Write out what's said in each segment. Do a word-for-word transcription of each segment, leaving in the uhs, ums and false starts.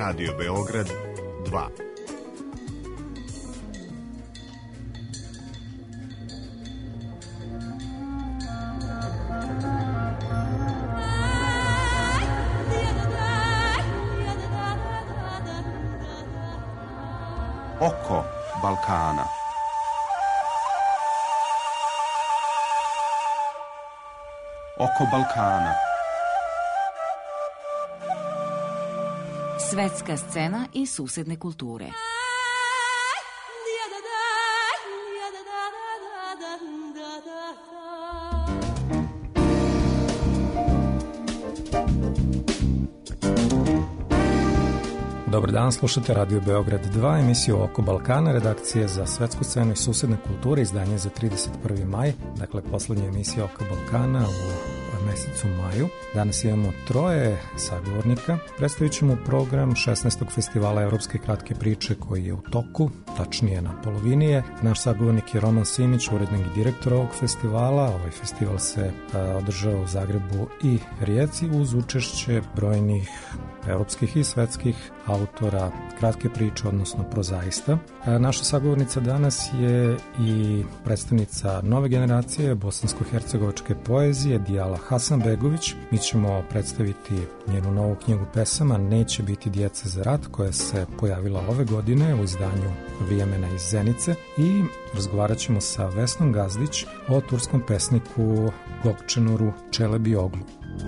Radio Beograd dva. Oko Balkana. Oko Balkana. Svetska scena i susedne kulture. Dobar dan, slušate Radio Beograd dva, emisiju Oko Balkana, redakcije za svetsku scenu i susedne kulture, izdanje za trideset prvi maj, dakle poslednja emisija Oko Balkana u mesecu maju. Danas imamo troje sagovornika. Predstavit ćemo program šesnaestog festivala Evropske kratke priče koji je u toku, tačnije na polovini je. Naš sagovornik je Roman Simić, urednik i direktor ovog festivala. Ovaj festival se a, održao u Zagrebu i Rijeci uz učešće brojnih evropskih i svetskih autora kratke priče, odnosno prozaista. Naša sagovornica danas je i predstavnica nove generacije bosansko-hercegovačke poezije Dijala Hasanbegović. Mi ćemo predstaviti njenu novu knjigu pesama Neće biti djece za rat, koja se pojavila ove godine u izdanju Vrijemena iz Zenice, i razgovarat ćemo sa Vesnom Gazdić o turskom pesniku Gokčenuru Čelebioglu.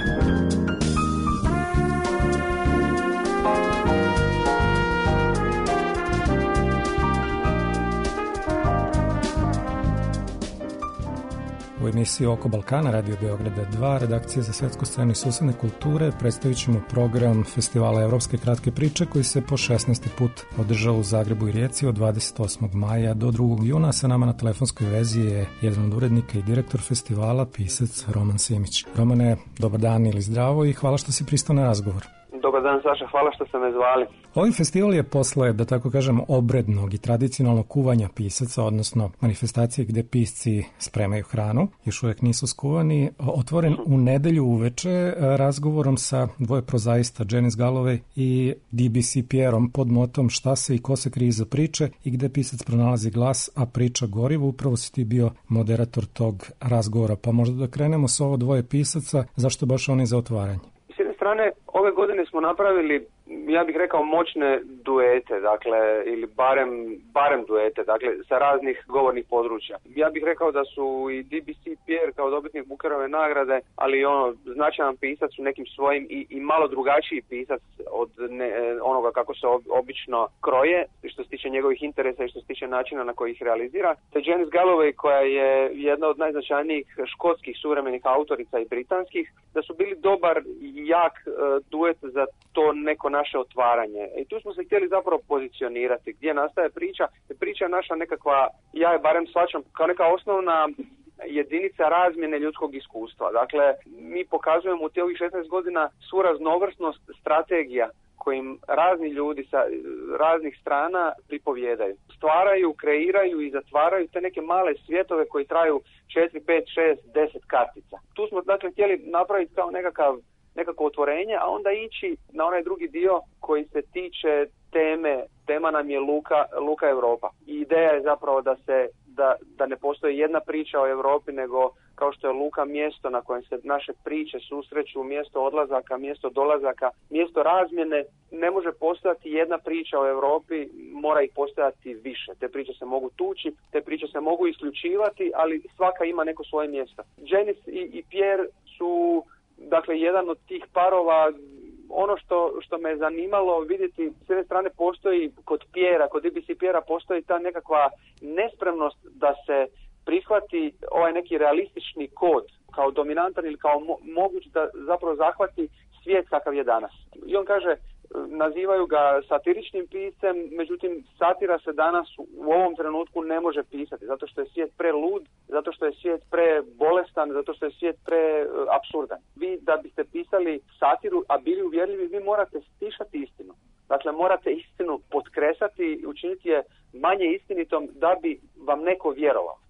U emisiji Oko Balkana, Radio Beograda dva, redakcije za svetsku scenu i susedne kulture, predstavit ćemo program Festivala Evropske kratke priče koji se po šesnaesti put održao u Zagrebu i Rijeci od dvadeset osmog maja do drugog juna. Sa nama na telefonskoj vezi je jedan od urednika i direktor festivala, pisac Roman Simić. Romane, dobar dan ili zdravo i hvala što si pristao na razgovor. Dobar dan, Saša, hvala što ste me zvali. Ovaj festival je posle, da tako kažem, obrednog i tradicionalnog kuvanja pisaca, odnosno manifestacije gde pisci spremaju hranu, još uvek nisu skuvani, otvoren u nedelju uveče razgovorom sa dvoje prozaista, Janice Galloway i D B C Pierom, pod motom Šta se i ko se krije iza priče i gde pisac pronalazi glas, a priča gorivo. Upravo si ti bio moderator tog razgovora, pa možda da krenemo sa ovo dvoje pisaca, zašto baš oni za otvaranje? S jedne strane, ove godine smo napravili, ja bih rekao, moćne duete, dakle, ili barem, barem duete, dakle, sa raznih govornih područja. Ja bih rekao da su i D B C Pierre kao dobitnik Bukerove nagrade, ali ono, značajan pisac u nekim svojim i, i malo drugačiji pisac od ne, onoga kako se obično kroje, što se tiče njegovih interesa i što se tiče načina na koji ih realizira. Te Janice Galloway, koja je jedna od najznačajnijih škotskih suvremenih autorica i britanskih, da su bili dobar i jak uh, duet za to neko naše otvaranje. I tu smo se htjeli zapravo pozicionirati. Gdje nastaje priča? Priča je naša nekakva, ja je barem shvaćam, kao neka osnovna jedinica razmjene ljudskog iskustva. Dakle, mi pokazujemo u ovih šesnaest godina svu raznovrsnost strategija kojim razni ljudi sa raznih strana pripovjedaju. Stvaraju, kreiraju i zatvaraju te neke male svjetove koji traju četiri, pet, šest, deset kartica. Tu smo dakle htjeli napraviti kao nekakav nekako otvorenje, a onda ići na onaj drugi dio koji se tiče teme. Tema nam je Luka, Luka Europa. I ideja je zapravo da se da, da ne postoji jedna priča o Europi, nego kao što je Luka mjesto na kojem se naše priče susreću, mjesto odlazaka, mjesto dolazaka, mjesto razmjene. Ne može postojati jedna priča o Europi, mora ih postojati više. Te priče se mogu tući, te priče se mogu isključivati, ali svaka ima neko svoje mjesto. Janice i, i Pierre su, dakle, jedan od tih parova. Ono što, što me je zanimalo vidjeti, s jedne strane postoji kod Pierra, kod D B C Pierra postoji ta nekakva nespremnost da se prihvati ovaj neki realistični kod kao dominantan ili kao mo- moguć da zapravo zahvati svijet kakav je danas. I on kaže, nazivaju ga satiričnim piscem, međutim satira se danas u ovom trenutku ne može pisati, zato što je svijet prelud, zato što je svijet prebolestan, zato što je svijet preapsurdan. Vi da biste pisali satiru, a bili uvjerljivi, vi morate stišati istinu. Dakle, morate istinu potkresati i učiniti je manje istinitom da bi vam neko vjerovao. To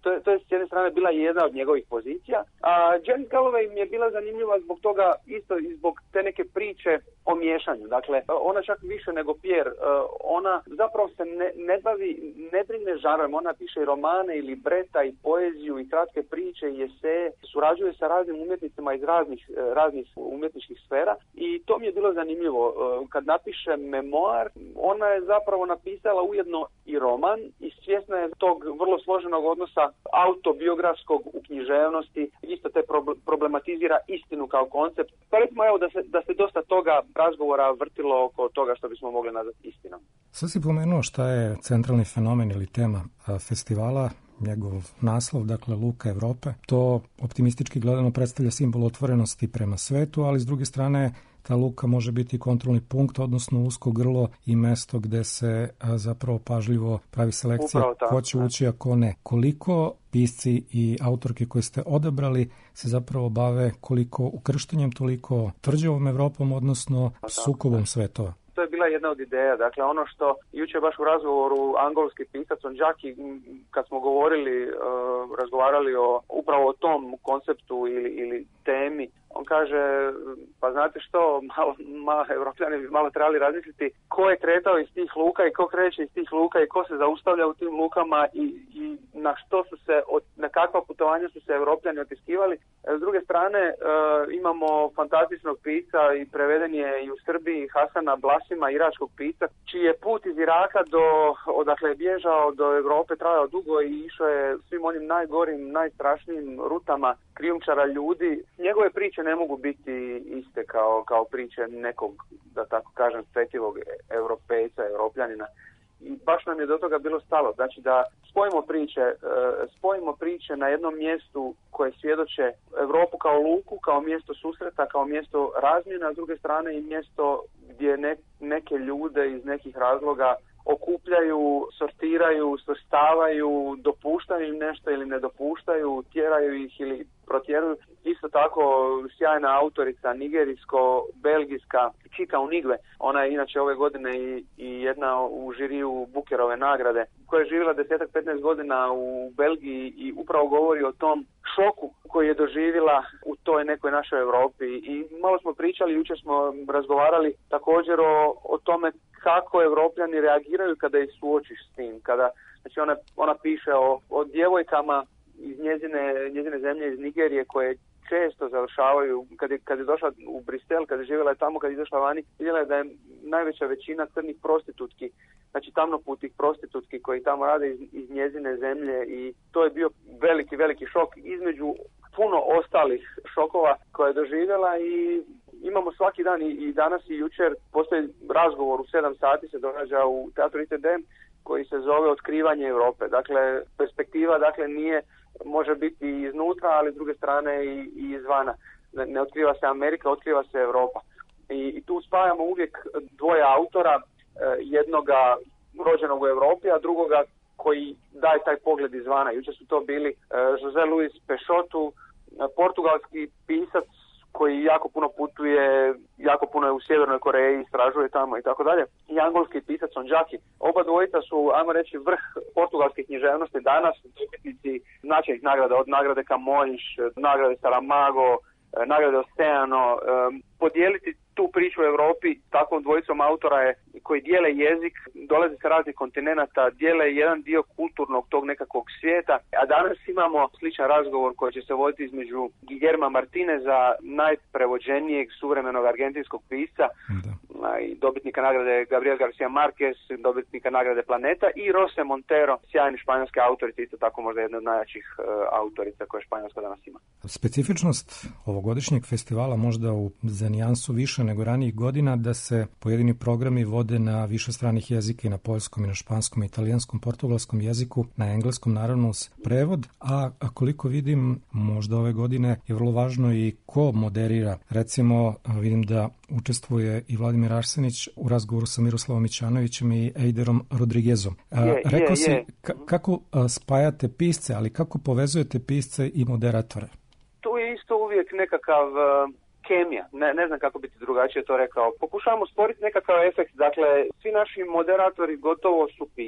To je, to je s jedne strane bila jedna od njegovih pozicija. A Janis Galloway mi je bila zanimljiva zbog toga, isto i zbog te neke priče o miješanju. Dakle, ona čak više nego Pierre, ona zapravo se ne, ne bavi, ne brine žanrom, ona piše i romane ili breta i poeziju i kratke priče i eseje, surađuje sa raznim umjetnicima iz raznih, raznih umjetničkih sfera i to mi je bilo zanimljivo. Kad napiše memoar, ona je zapravo napisala ujedno i roman i svjesna je tog vrlo složenog odnosa autobiografskog u književnosti, isto te problematizira istinu kao koncept. Pa recimo evo da se, da se dosta toga razgovora vrtilo oko toga što bismo mogli nazvati istinom. Sad si pomenuo šta je centralni fenomen ili tema festivala, njegov naslov, dakle Luka Evrope. To optimistički gledano predstavlja simbol otvorenosti prema svetu, ali s druge strane ta luka može biti kontrolni punkt, odnosno usko grlo i mesto gde se a, zapravo pažljivo pravi selekcija ko će ući, a ko ne. Koliko pisci i autorke koje ste odabrali se zapravo bave koliko ukrštenjem, toliko tvrđavom Evropom, odnosno sukobom svetova? To je bila jedna od ideja. Dakle, ono što jučer baš u razgovoru angolski pisac Ondžaki, kad smo govorili, uh, razgovarali o, upravo o tom konceptu ili, ili temi, on kaže, pa znate što, malo, malo Evropljani bi malo trebali razmisliti ko je kretao iz tih luka i ko kreće iz tih luka i ko se zaustavlja u tim lukama i, i na što su se, na kakva putovanja su se Evropljani otiskivali. S druge strane, e, imamo fantastičnog pisca i preveden je i u Srbiji Hasana Blasima, iračkog pisca, čiji je put iz Iraka do, odakle je bježao do Evrope trajao dugo i išao je svim onim najgorim, najstrašnijim rutama krijumčara ljudi. Njegove priče ne mogu biti iste kao, kao priče nekog, da tako kažem, svetivog Europejca, Evropljanina. I baš nam je do toga bilo stalo. Znači da spojimo priče, spojimo priče na jednom mjestu koje svjedoče Europu kao luku, kao mjesto susreta, kao mjesto razmjena, a s druge strane i mjesto gdje ne, neke ljude iz nekih razloga okupljaju, sortiraju, svrstavaju, dopuštaju im nešto ili ne dopuštaju, tjeraju ih ili protjeruju. Isto tako sjajna autorica nigerijsko-belgijska Chika Onigwe, ona je inače ove godine i, i jedna u žiriju Bookerove nagrade, koja je živjela desetak petnaest godina u Belgiji i upravo govori o tom šoku koji je doživjela u toj nekoj našoj Europi. I malo smo pričali, jučer smo razgovarali također o, o tome kako Evropljani reagiraju kada ih suočiš s tim. Kada, znači ona, ona piše o, o djevojkama iz njezine, njezine zemlje, iz Nigerije, koje često završavaju, kad je, kad je došla u Brisel, kad je živjela tamo, kad je izašla vani, vidjela je da je najveća većina crnih prostitutki, znači tamnoputih prostitutki koji tamo rade iz, iz njezine zemlje i to je bio veliki, veliki šok između puno ostalih šokova koje je doživjela i imamo svaki dan i, i danas i jučer postoji razgovor u sedam sati se događa u Teatru I T D koji se zove Otkrivanje Europe. Dakle, perspektiva dakle nije, može biti iznutra, ali s druge strane i, i izvana. Ne, ne otkriva se Amerika, otkriva se Europa. I, i tu spajamo uvijek dvoje autora, jednoga rođenog u Europi, a drugoga koji daje taj pogled izvana. Jučer su to bili José Luis Peixoto, portugalski pisac koji jako puno putuje, jako puno je u Sjevernoj Koreji, istražuje tamo i tako dalje. I angolski pisac Ondžaki. Oba dvojica su, ajmo reći, vrh portugalske književnosti danas, dobitnici značajnih nagrada, od nagrade Camões, nagrade Saramago, nagrade Oceano. Podijeliti tu priču u Europi takvom dvojicom autora je koji dijele jezik, dolaze sa raznih kontinenata, dijele jedan dio kulturnog tog nekakvog svijeta, a danas imamo sličan razgovor koji će se voditi između Guillerma Martineza, najprevođenijeg suvremenog argentinskog pisca, da. i dobitnika nagrade Gabriel Garcia Marquez, dobitnika nagrade Planeta, i Rose Montero, sjajni španjolske autorice, isto tako možda jedna od najjačih uh, autorica koje Španjolska danas ima. Specifičnost ovogodišnjeg festivala možda u za nijansu više nego ranijih godina da se pojedini programi vode na više stranih jezika i na poljskom i na španskom, italijanskom, portugalskom jeziku, na engleskom naravno uz prevod, a, a koliko vidim možda ove godine je vrlo važno i ko moderira. Recimo vidim da učestvuje i Vladimir Arsenić u razgovoru sa Miroslavom Mićanovićem i Eiderom Rodriguezom. Je, Rekao je, si je. K- kako spajate pisce, ali kako povezujete pisce i moderatore? Tu je isto uvijek nekakav uh, kemija, ne, ne znam kako bi ti drugačije to rekao. Pokušavamo stvoriti nekakav efekt, dakle svi naši moderatori gotovo su pisci.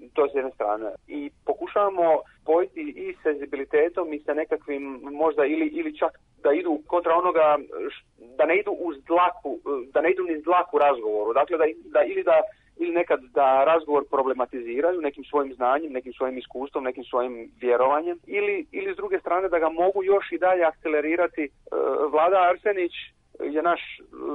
to s jedne strane. I pokušavamo spojiti i senzibilitetom i sa nekakvim možda ili, ili čak da idu kontra onoga, da ne idu uz dlaku, da ne idu niz dlaku razgovoru. Dakle, da, da ili da ili nekad da razgovor problematiziraju nekim svojim znanjem, nekim svojim iskustvom, nekim svojim vjerovanjem, ili, ili s druge strane da ga mogu još i dalje akcelerirati. Vlada Arsenić je naš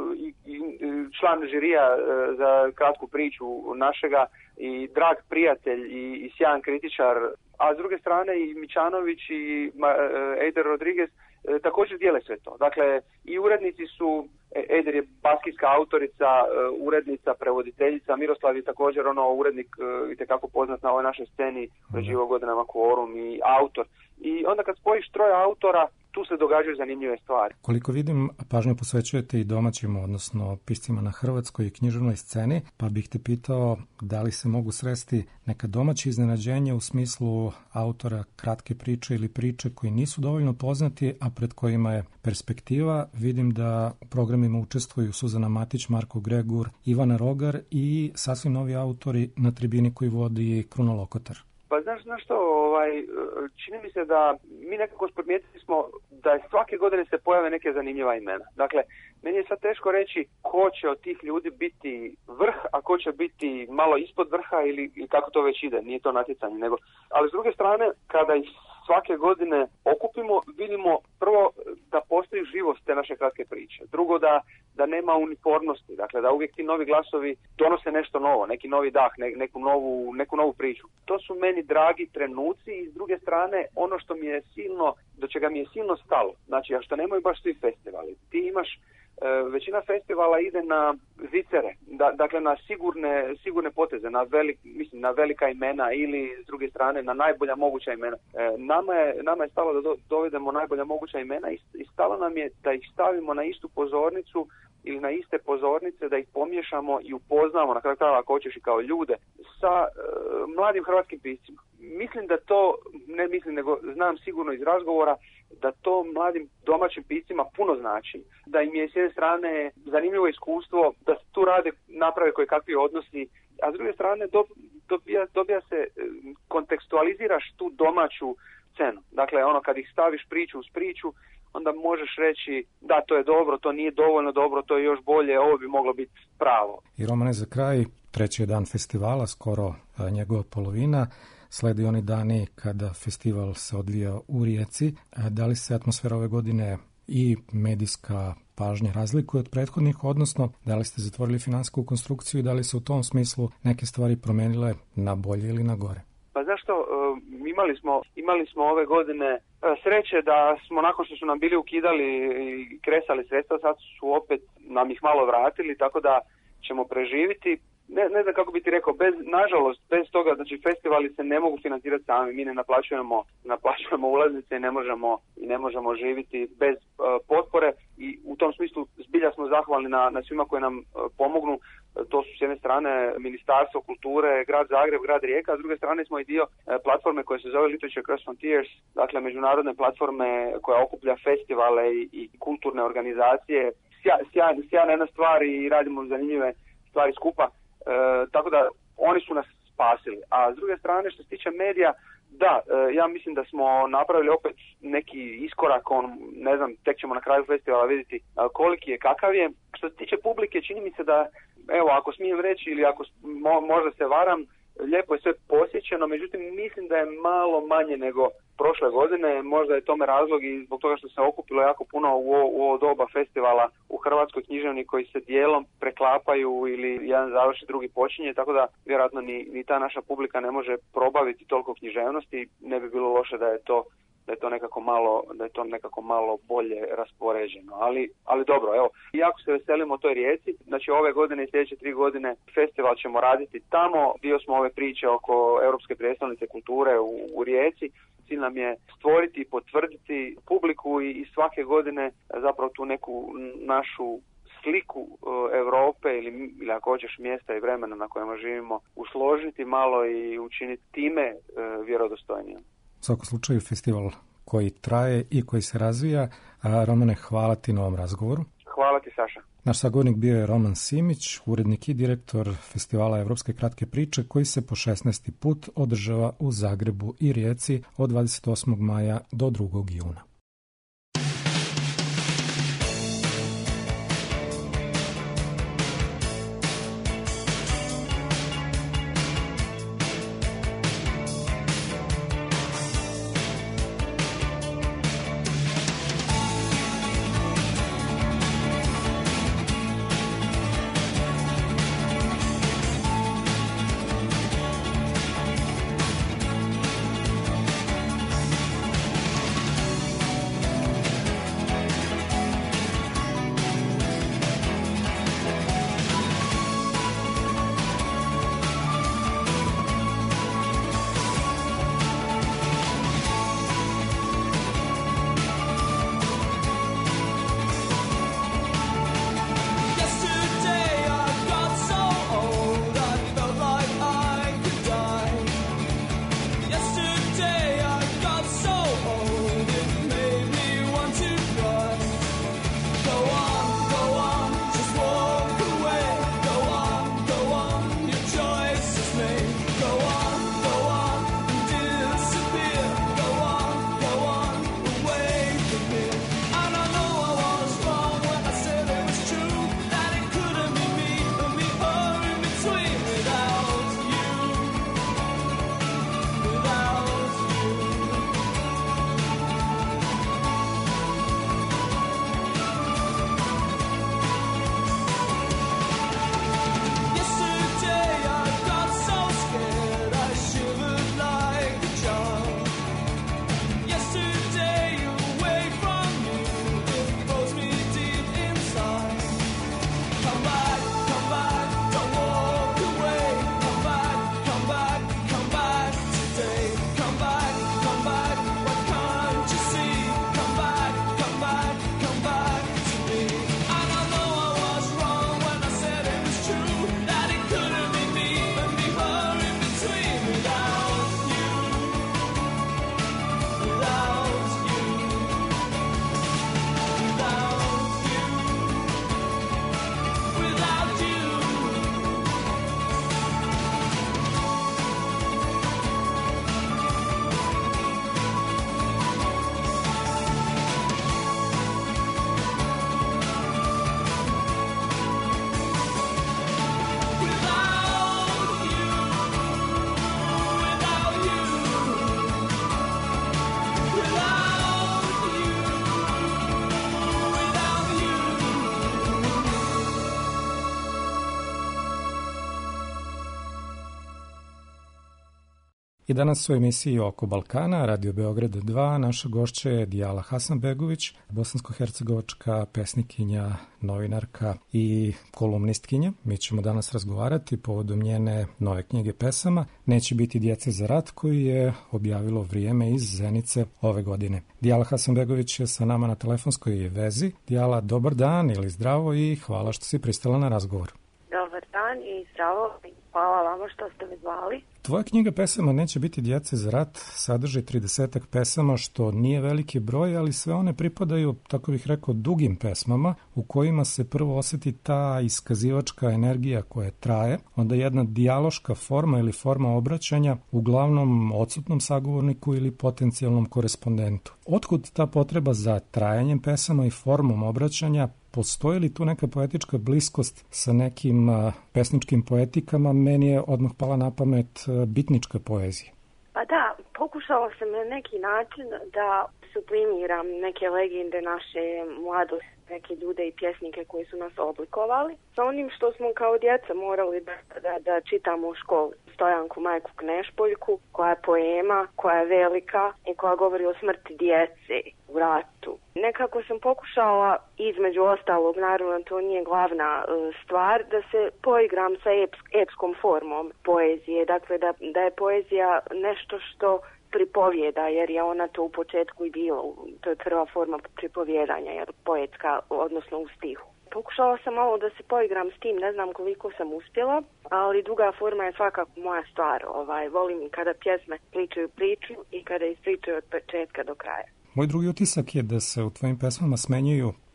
član žirija za kratku priču našega i drag prijatelj i, i sjajan kritičar, a s druge strane i Mičanović i Eider Rodriguez također dijele sve to. Dakle, i urednici su, Eider je baskijska autorica, urednica, prevoditeljica, Miroslav je također ono urednik itekako poznat na ovoj našoj sceni, preživo godinama Quorum i autor. I onda kad spojiš troje autora, tu se događaju zanimljive stvari. Koliko vidim, pažnju posvećujete i domaćim, odnosno piscima na hrvatskoj i književnoj sceni, pa bih te pitao da li se mogu sresti neka domaća iznenađenja u smislu autora kratke priče ili priče koji nisu dovoljno poznati, a pred kojima je perspektiva. Vidim da u programima učestvuju Suzana Matić, Marko Gregur, Ivana Rogar i sasvim novi autori na tribini koji vodi Kruno Lokotar. Pa znaš, znaš što, ovaj, čini mi se da mi nekako primijetili smo da je svake godine se pojave neke zanimljiva imena. Dakle, meni je sad teško reći ko će od tih ljudi biti vrh, a ko će biti malo ispod vrha ili, ili kako to već ide, nije to natjecanje. Nego, ali s druge strane, kada ih svake godine okupimo, vidimo prvo da postoji živost te naše kratke priče. Drugo, da, da nema uniformnosti, dakle da uvijek ti novi glasovi donose nešto novo, neki novi dah, ne, neku, novu, neku novu priču. To su meni dragi trenuci i s druge strane ono što mi je silno, do čega mi je silno stalo, znači a što nemaju baš svi festivali. Ti imaš većina festivala ide na zicere, da, dakle na sigurne, sigurne poteze, na, velik, mislim, na velika imena ili s druge strane na najbolja moguća imena. E, nama, je, nama je stalo da do, dovedemo najbolja moguća imena i, i stalo nam je da ih stavimo na istu pozornicu ili na iste pozornice, da ih pomiješamo i upoznamo na kraju krajeva ako hoćeš i kao ljude sa e, mladim hrvatskim piscima. Mislim da to, ne mislim nego znam sigurno iz razgovora, da to mladim domaćim piscima puno znači. Da im je s jedne strane zanimljivo iskustvo, da se tu rade, naprave koje kakvi odnosi, a s druge strane do, dobija, dobija se, kontekstualiziraš tu domaću scenu. Dakle, ono kad ih staviš priču uz priču, onda možeš reći da to je dobro, to nije dovoljno dobro, to je još bolje, ovo bi moglo biti pravo. I Romane, za kraj, treći je dan festivala, skoro njegova polovina. Sledi oni dani kada festival se odvija u Rijeci. Da li se atmosfera ove godine i medijska pažnja razlikuje od prethodnih, odnosno da li ste zatvorili finansijsku konstrukciju i da li se u tom smislu neke stvari promenile na bolje ili na gore? Pa zašto? Imali smo, imali smo ove godine sreće da smo nakon što su nam bili ukidali i kresali sredstva, sad su opet nam ih malo vratili, tako da ćemo preživiti. Ne, ne znam kako bi ti rekao, bez, nažalost, bez toga, znači festivali se ne mogu financirati sami, mi ne naplaćujemo, naplaćujemo ulaznice i ne možemo, i ne možemo živjeti bez uh, potpore i u tom smislu zbilja smo zahvalni na, na svima koji nam uh, pomognu. Uh, to su s jedne strane Ministarstvo kulture, Grad Zagreb, Grad Rijeka, a s druge strane smo i dio uh, platforme koja se zove Literature Cross Frontiers, dakle međunarodne platforme koja okuplja festivale i, i kulturne organizacije. Sja, sjajna, sjajna jedna stvar i radimo zanimljive stvari skupa. E, tako da oni su nas spasili. A s druge strane što se tiče medija, da, e, ja mislim da smo napravili opet neki iskorak, on, ne znam, tek ćemo na kraju festivala vidjeti koliki je, kakav je. Što se tiče publike, čini mi se da, evo, ako smijem reći ili ako mo, možda se varam, lijepo je sve posjećeno, međutim mislim da je malo manje nego prošle godine, možda je tome razlog i zbog toga što se okupilo jako puno u, u ovo doba festivala u Hrvatskoj književni koji se dijelom preklapaju ili jedan završi, drugi počinje, tako da vjerojatno ni, ni ta naša publika ne može probaviti toliko književnosti, ne bi bilo loše da je to da je to nekako malo, da je to nekako malo bolje raspoređeno. Ali, ali dobro, evo, jako se veselimo toj Rijeci. Znači ove godine i sljedeće tri godine festival ćemo raditi tamo. Dio smo ove priče oko Europske prijestolnice kulture u, u Rijeci. Cilj nam je stvoriti i potvrditi publiku i, i svake godine zapravo tu neku našu sliku uh, Europe ili, ili ako hoćeš mjesta i vremena na kojima živimo usložiti malo i učiniti time uh, vjerodostojnijom. U svakom slučaju festival koji traje i koji se razvija. A Romane, hvala ti na ovom razgovoru. Hvala ti, Saša. Naš sagovornik bio je Roman Simić, urednik i direktor Festivala Evropske kratke priče koji se po šesnaesti put održava u Zagrebu i Rijeci od dvadeset osmog maja do drugog juna. I danas u emisiji Oko Balkana, Radio Beograd dva, naša gošća je Dijala Hasanbegović, bosansko-hercegovačka pesnikinja, novinarka i kolumnistkinja. Mi ćemo danas razgovarati povodom njene nove knjige pesama Neće biti djece za rat, koju je objavilo Vrijeme iz Zenice ove godine. Dijala Hasanbegović je sa nama na telefonskoj vezi. Dijala, dobar dan ili zdravo i hvala što si pristala na razgovor. Dobar dan i zdravo. Hvala vama što ste me zvali. Tvoja knjiga pesama Neće biti djece za rat sadrži tridesetak pesama, što nije veliki broj, ali sve one pripadaju, tako bih rekao, dugim pesmama u kojima se prvo osjeti ta iskazivačka energija koja traje, onda jedna dijaloška forma ili forma obraćanja uglavnom odsutnom sagovorniku ili potencijalnom korespondentu. Otkud ta potreba za trajanjem pesama i formom obraćanja? Postoji li tu neka poetička bliskost sa nekim a, pesničkim poetikama? Meni je odmah pala na pamet a, bitnička poezija. Pa da, pokušala sam na neki način da sublimiram neke legende naše mladosti, neke ljude i pjesnike koji su nas oblikovali, sa onim što smo kao djeca morali da, da, da čitamo u školi. Stojanku Majku Knešpoljku, koja je poema, koja je velika i koja govori o smrti djece u ratu. Nekako sam pokušala, između ostalog, naravno to nije glavna uh, stvar, da se poigram sa eps, epskom formom poezije. Dakle, da, da je poezija nešto što pripovjeda, jer je ona to u početku i bila. To je prva forma pripovjedanja, jer poetska, odnosno u stihu. Pokušala sam malo da se poigram s tim, ne znam koliko sam uspjela, ali druga forma je svakako moja stvar. Ovaj, volim kada pjesme pričaju priču i kada ispričaju od početka do kraja. Moj drugi utisak je da se u tvojim pesmama smenjuju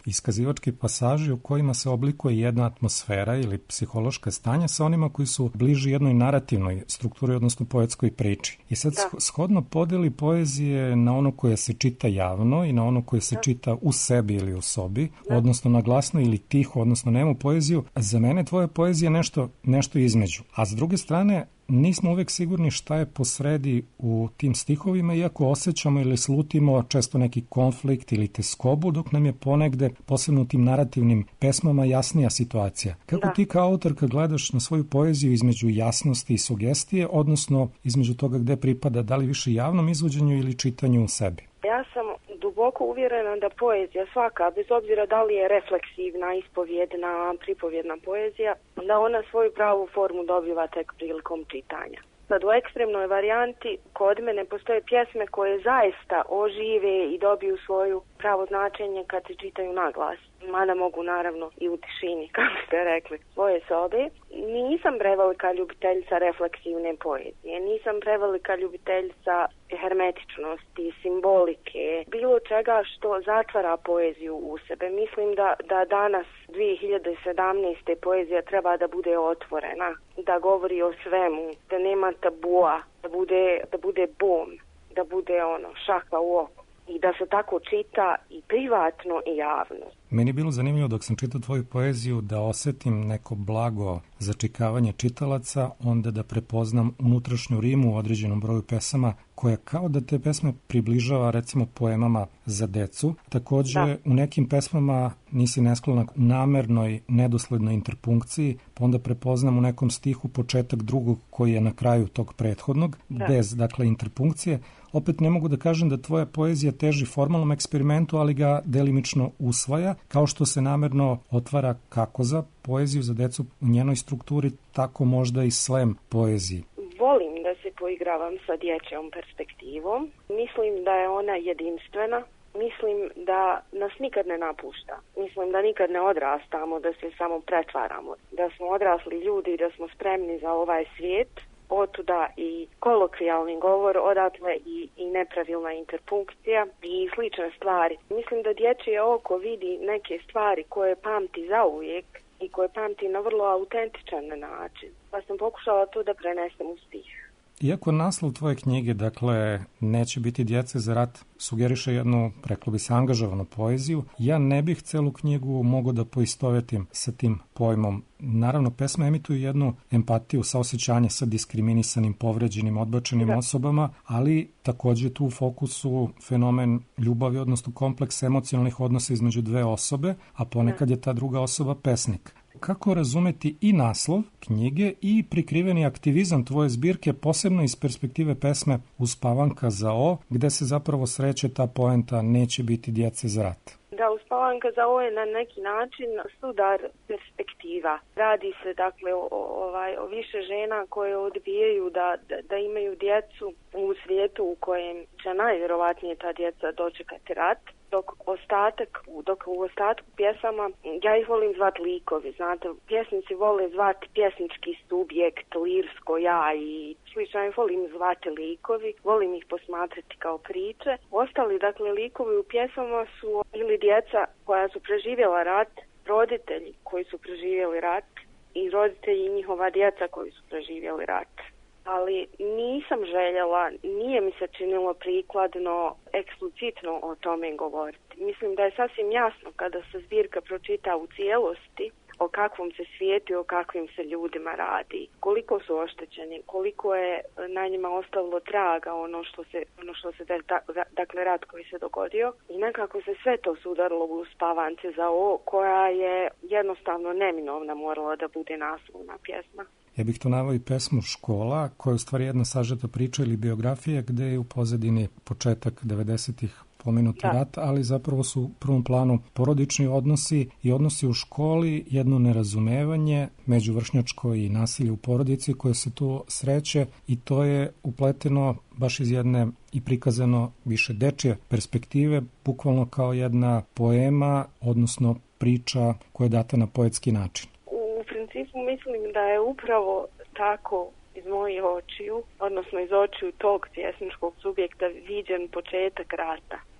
iskazivački pasaži u kojima se oblikuje jedna atmosfera ili psihološka stanja sa onima koji su bliži jednoj narativnoj strukturi, odnosno poetskoj priči. I sad da. Shodno podeli poezije na ono koje se čita javno i na ono koje se da. čita u sebi ili u sobi, da. odnosno na glasno ili tiho, odnosno nemu poeziju, za mene tvoja poezija je nešto, nešto između. A s druge strane, nismo uvek sigurni šta je posredi u tim stihovima, iako osjećamo ili slutimo često neki konflikt ili teskobu, dok nam je ponegde, posebno u tim narativnim pesmama, jasnija situacija. Kako da. ti kao autorka gledaš na svoju poeziju između jasnosti i sugestije, odnosno između toga gde pripada, da li više javnom izvođenju ili čitanju u sebi? Ja sam duboko uvjerena da poezija svaka, bez obzira da li je refleksivna, ispovjedna, pripovjedna poezija, da ona svoju pravu formu dobiva tek prilikom čitanja. Sad u ekstremnoj varijanti kod mene postoje pjesme koje zaista ožive i dobiju svoju pravo značenje kad se čitaju na glas. Mada mogu naravno i u tišini, kako ste rekli, svoje sobe. Nisam prevelika ljubiteljica refleksivne poezije, nisam prevelika ljubiteljica hermetičnosti, simbolike, bilo čega što zatvara poeziju u sebe. Mislim da, da danas, dvije hiljade sedamnaeste. poezija treba da bude otvorena, da govori o svemu, da nema tabua, da bude, da bude bom, da bude ono šaka u oko. I da se tako čita i privatno i javno. Meni je bilo zanimljivo dok sam čitao tvoju poeziju da osetim neko blago začekavanje čitalaca, onda da prepoznam unutrašnju rimu u određenom broju pesama koja kao da te pesme približava recimo poemama za decu. Takođe da. u nekim pesmama nisi nesklona namernoj nedoslednoj interpunkciji, pa onda prepoznam u nekom stihu početak drugog koji je na kraju tog prethodnog, da. bez dakle interpunkcije. Opet ne mogu da kažem da tvoja poezija teži formalnom eksperimentu, ali ga delimično usvaja, kao što se namerno otvara kako za poeziju za decu u njenoj strukturi, tako možda i slam poeziji. Volim da se poigravam sa dječjom perspektivom. Mislim da je ona jedinstvena. Mislim da nas nikad ne napušta. Mislim da nikad ne odrastamo, da se samo pretvaramo. Da smo odrasli ljudi i da smo spremni za ovaj svijet. Otuda i kolokvijalni govor, odatle i, i nepravilna interpunkcija i slične stvari. Mislim da dječje oko vidi neke stvari koje pamti zauvijek i koje pamti na vrlo autentičan način. Pa sam pokušala to da prenesem u stih. Iako naslov tvoje knjige, dakle, neće biti djece za rat, sugeriše jednu, reklo bi se, angažovanu poeziju, ja ne bih celu knjigu mogao da poistovetim sa tim pojmom. Naravno, pesme emituju jednu empatiju, saosećanje sa diskriminisanim, povređenim, odbačenim da. osobama, ali takođe tu u fokusu fenomen ljubavi, odnosno kompleks emocionalnih odnosa između dve osobe, a ponekad je ta druga osoba pesnik. Kako razumeti i naslov knjige i prikriveni aktivizam tvoje zbirke, posebno iz perspektive pesme Uspavanka za O, gde se zapravo sreće ta poenta neće biti djece za rat? Da, Uspavanka za O je na neki način sudar perspektiva. Radi se dakle o, ovaj, o više žena koje odbijaju da, da, da imaju djecu u svijetu u kojem će najvjerovatnije ta djeca dočekati rat. Dok ostatak, dok u ostatku pjesama, ja ih volim zvati likovi, znate, pjesnici vole zvati pjesnički subjekt, lirsko ja i slično, ja ih volim zvati likovi, volim ih posmatrati kao priče. Ostali, dakle, likovi u pjesama su ili djeca koja su preživjela rat, roditelji koji su preživjeli rat i roditelji i njihova djeca koji su preživjeli rat. Ali nisam željela, nije mi se činilo prikladno, eksplicitno o tome govoriti. Mislim da je sasvim jasno kada se zbirka pročita u cijelosti o kakvom se svijetu i o kakvim se ljudima radi, koliko su oštećeni, koliko je na njima ostavilo traga ono što se, ono što se dakle rat koji se dogodio i nekako se sve to sudarilo u Uspavance za O, koja je jednostavno neminovna morala da bude naslovna pjesma. Ja bih to naveo i pesmu Škola, koja je u stvari jedna sažeta priča ili biografija gde je u pozadini početak devedesetih pomenuti da. rat, ali zapravo su u prvom planu porodični odnosi i odnosi u školi, jedno nerazumevanje, međuvršnjačko i nasilje u porodici koje se tu sreće i to je upleteno baš iz jedne i prikazano više dečje perspektive, bukvalno kao jedna poema, odnosno priča koja je data na poetski način. U principu mislim da je upravo tako iz mojih očiju, odnosno iz očiju tog pjesničkog subjekta viđen početak rata.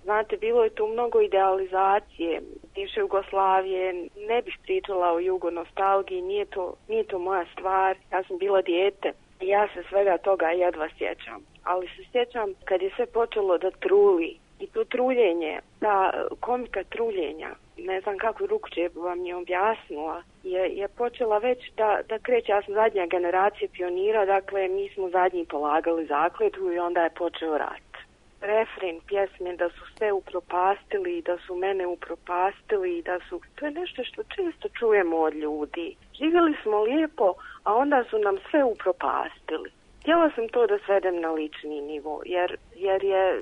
Znate, bilo je tu mnogo idealizacije bivše Jugoslavije, ne bih pričala o jugonostalgiji, nije to, nije to moja stvar, ja sam bila dijete i ja se svega toga jedva sjećam. Ali se sjećam kad je sve počelo da truli i to truljenje, ta komika truljenja, ne znam kako Rukuće vam je objasnila, je, je počela već da, da kreće, ja sam zadnja generacija pionira, dakle mi smo zadnji polagali zakletvu i onda je počeo rat. Refren pjesme da su sve upropastili, da su mene upropastili, da su... To je nešto što često čujemo od ljudi. Živjeli smo lijepo, a onda su nam sve upropastili. Htjela sam to da svedem na lični nivo, jer, jer je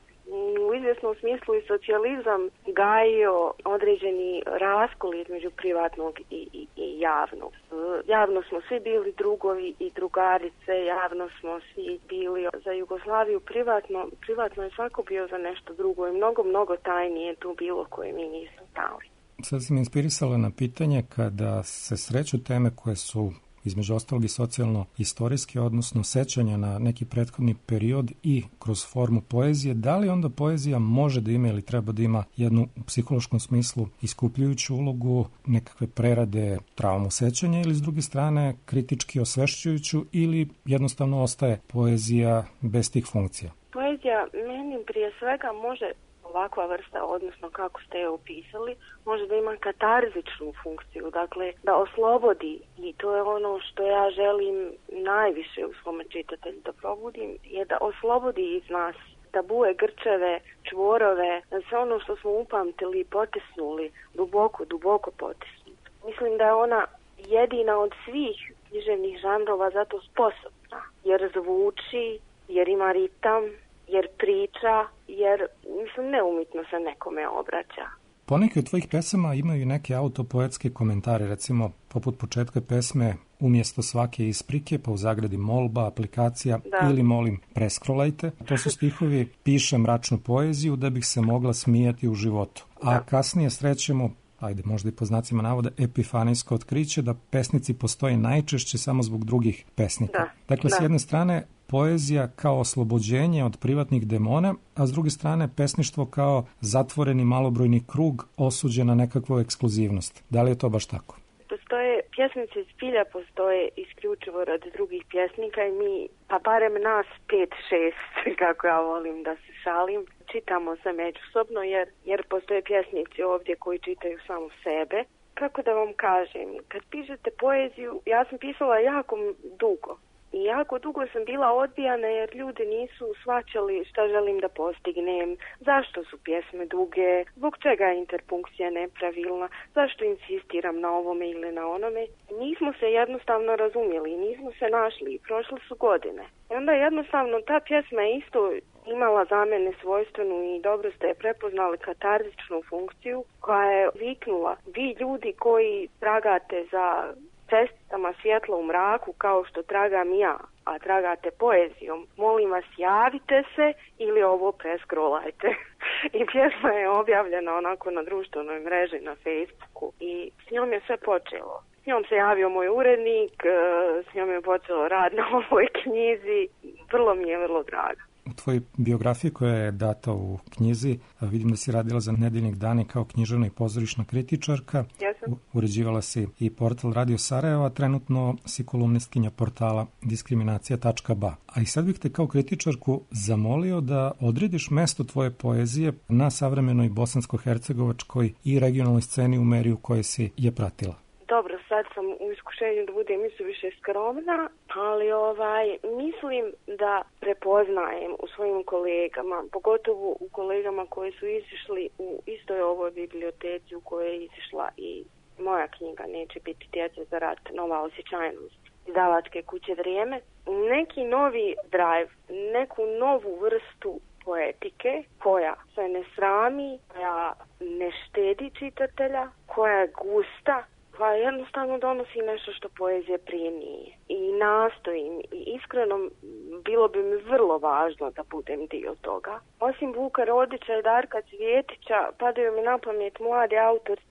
u izvjesnom smislu i socijalizam gajio određeni raskol između privatnog i, i, i javnog. Javno smo svi bili drugovi i drugarice, javno smo svi bili za Jugoslaviju, privatno, privatno je svako bio za nešto drugo i mnogo, mnogo tajnije tu bilo koje mi nismo znali. Sad si me inspirisala na pitanje kada se sreću teme koje su između ostalog i socijalno-istorijski, odnosno sećanja na neki prethodni period i kroz formu poezije, da li onda poezija može da ima ili treba da ima jednu u psihološkom smislu iskupljujuću ulogu, nekakve prerade traumu sećanja ili s druge strane kritički osvešćujuću ili jednostavno ostaje poezija bez tih funkcija? Poezija meni prije svega može, ovakva vrsta, odnosno kako ste je opisali, može da ima katarzičnu funkciju, dakle da oslobodi, i to je ono što ja želim najviše u svome čitatelju da probudim, je da oslobodi iz nas tabue, grčeve, čvorove, sve ono što smo upamtili i potisnuli, duboko, duboko potisnuti. Mislim da je ona jedina od svih književnih žanrova zato sposobna, jer zvuči, jer ima ritam, jer priča, jer, mislim, neumitno se nekome obraća. Poneki od tvojih pesama imaju neke autopoetske komentare, recimo poput početka pesme umjesto svake isprike, pa u zagradi molba, aplikacija da. Ili molim preskrolajte. To su stihovi pišem mračnu poeziju da bih se mogla smijati u životu. A da. Kasnije srećemo, ajde možda i po znacima navoda, epifanijsko otkriće da pesnici postoje najčešće samo zbog drugih pesnika. Da. Dakle, da. s jedne strane poezija kao oslobođenje od privatnih demona, a s druge strane pesništvo kao zatvoreni malobrojni krug osuđen na nekakvu ekskluzivnost. Da li je to baš tako? Postoje pjesnici zbilja, postoje isključivo radi drugih pjesnika i mi, pa barem nas pet, šest, kako ja volim da se šalim, čitamo se međusobno jer, jer postoje pjesnici ovdje koji čitaju samo sebe. Kako da vam kažem, kad pišete poeziju, ja sam pisala jako dugo. I jako dugo sam bila odbijana jer ljudi nisu shvaćali šta želim da postignem, zašto su pjesme duge, zbog čega je interpunkcija nepravilna, zašto insistiram na ovome ili na onome. Nismo se jednostavno razumjeli, nismo se našli, prošle su godine. I onda jednostavno ta pjesma je isto imala za mene svojstvenu i dobro ste je prepoznali katarzičnu funkciju koja je viknula, vi ljudi koji tragate za cestama svjetla u mraku kao što tragam ja, a tragate poezijom, molim vas javite se ili ovo preskrolajte. I pjesma je objavljena onako na društvenoj mreži na Facebooku i s njom je sve počelo. S njom se javio moj urednik, s njom je počelo rad na ovoj knjizi, vrlo mi je vrlo draga. U tvojoj biografiji koja je data u knjizi, vidim da si radila za Nedeljnik dani kao književna i pozorišna kritičarka. Jesam. Uređivala si i portal Radio Sarajevo, a trenutno si kolumnistkinja portala diskriminacija tačka ba. A i sad bih te kao kritičarku zamolio da odrediš mesto tvoje poezije na savremenoj bosansko-hercegovačkoj i regionalnoj sceni u meri u kojoj si je pratila. Dobro, sad sam u iskušenju da budem isto više skromna, ali ovaj mislim da prepoznajem u svojim kolegama, pogotovo u kolegama koji su izišli u istoj ovoj biblioteci u kojoj je izišla i moja knjiga Neće biti djece za rat, nova osjećajnost, izdavačke kuće Vrijeme, neki novi drive, neku novu vrstu poetike koja se ne srami, koja ne štedi čitatelja, koja je gusta, pa jednostavno donosi nešto što poezija prije nije. I nastojim, i iskreno bilo bi mi vrlo važno da budem dio toga. Osim Vuka Rodića i Darka Cvjetića, padaju mi na pamet mlade autorice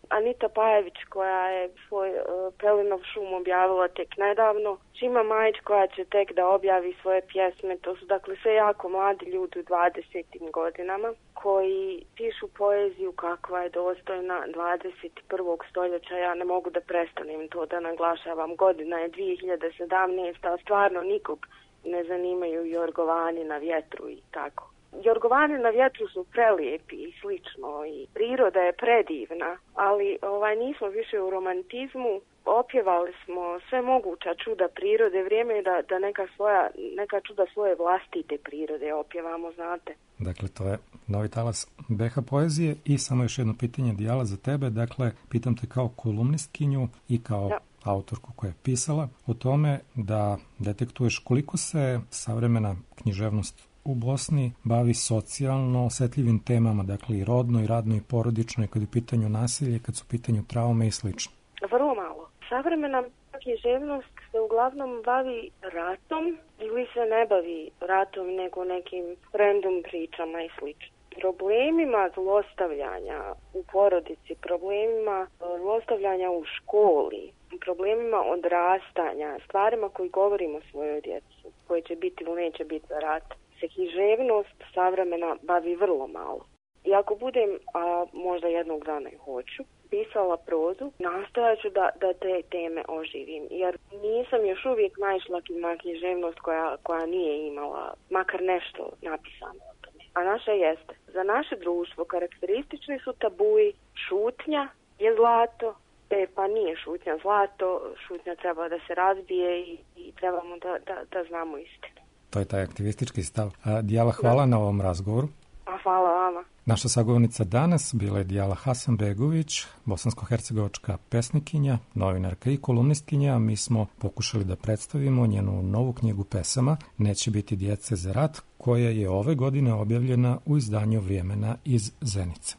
Anita Pajević koja je svoj uh, Pelinov šum objavila tek nedavno, Šima Majić koja će tek da objavi svoje pjesme. To su dakle sve jako mladi ljudi u dvadesetim godinama koji pišu poeziju kakva je dostojna dvadeset prvog stoljeća. Ja ne mogu da prestanem to da naglašavam. Godina je dvije hiljade sedamnaesta, a stvarno nikog ne zanimaju jorgovani na vjetru i tako. Jorgovani na vjetru su prelijepi i slično i priroda je predivna, ali ovaj nismo više u romantizmu. Opjevali smo sve moguća čuda prirode, vrijeme je da, da neka, svoja, neka čuda svoje vlastite prirode opjevamo, znate. Dakle, to je novi talas B H poezije i samo još jedno pitanje, Dijala, za tebe. Dakle, pitam te kao kolumnistkinju i kao da. autorku koja je pisala o tome da detektuješ koliko se savremena književnost u Bosni bavi socijalno osjetljivim temama, dakle i rodno, i radno, i porodično, i kad je u pitanju nasilje, kad su u pitanju traume i slično. Vrlo malo. Savremena književnost se uglavnom bavi ratom ili se ne bavi ratom nego nekim random pričama i slično. Problemima zlostavljanja u porodici, problemima zlostavljanja u školi, problemima odrastanja, stvarima koji govorimo svojoj djeci, koje će biti ili neće biti za rat, se književnost savremena bavi vrlo malo. I ako budem, a možda jednog dana i hoću, pisala prozu, nastojat ću da, da te teme oživim, jer nisam još uvijek naišla na književnost koja, koja nije imala makar nešto napisano o tome. A naša jeste. Za naše društvo karakteristični su tabuji, šutnja je zlato, e, pa nije šutnja zlato, šutnja treba da se razbije i, i trebamo da, da, da znamo istinu. To je taj aktivistički stav. A, Dijala, hvala da. na ovom razgovoru. A hvala vama. Naša sagovornica danas bila je Dijala Hasanbegović, bosansko-hercegovačka pesnikinja, novinarka i kolumnistkinja. Mi smo pokušali da predstavimo njenu novu knjigu pesama Neće biti djece za rat, koja je ove godine objavljena u izdanju Vremena iz Zenice.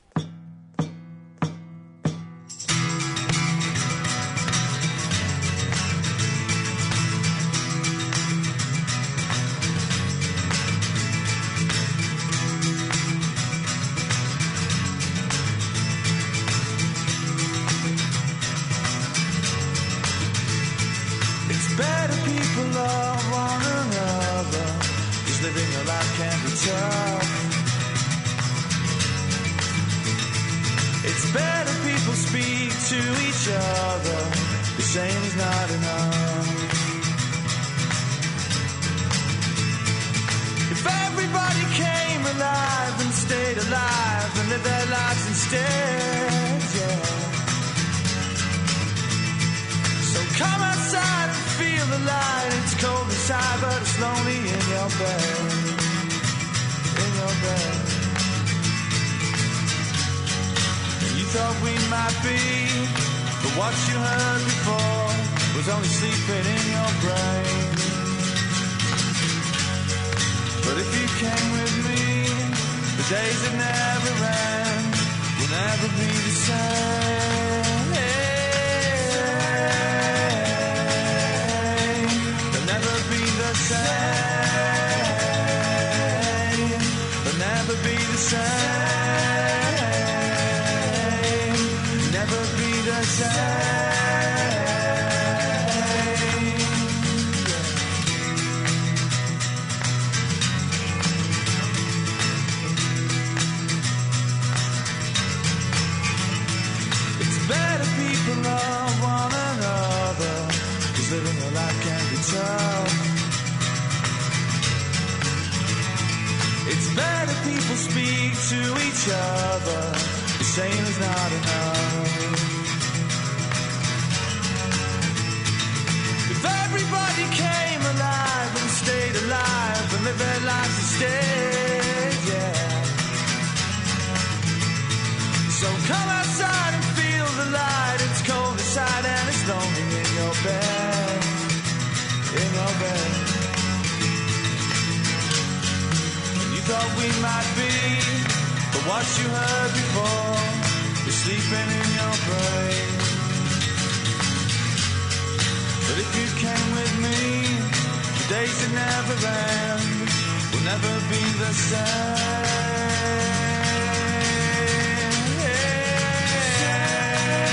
Same.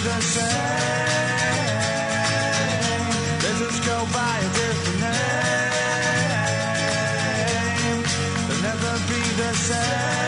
the same. They just go by a different name. They'll never be the same.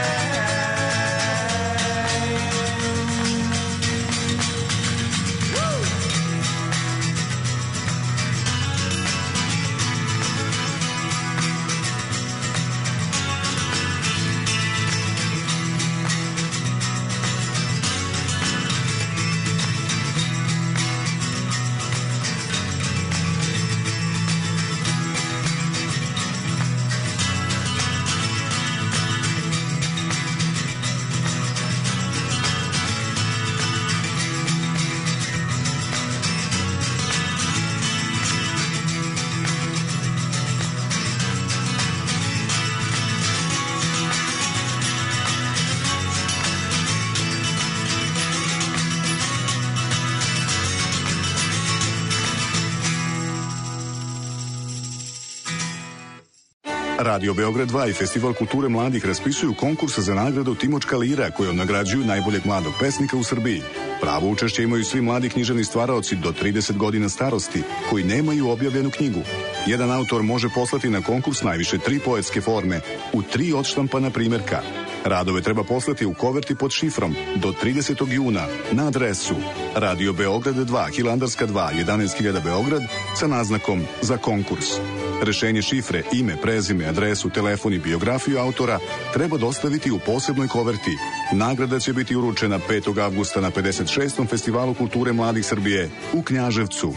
Radio Beograd dva i Festival kulture mladih raspisuju konkurs za nagradu Timočka lira kojom nagrađuju najboljeg mladog pesnika u Srbiji. Pravo učešće imaju svi mladi književni stvaraoci do trideset godina starosti koji nemaju objavljenu knjigu. Jedan autor može poslati na konkurs najviše tri poetske forme u tri odštampana primjerka. Radove treba poslati u koverti pod šifrom do tridesetog juna na adresu Radio Beograd dva, Hilandarska dva, jedanaest hiljada Beograd sa naznakom za konkurs. Rešenje šifre, ime, prezime, adresu, telefon i biografiju autora treba dostaviti u posebnoj koverti. Nagrada će biti uručena petog avgusta na pedeset šestom Festivalu kulture mladih Srbije u Knjaževcu.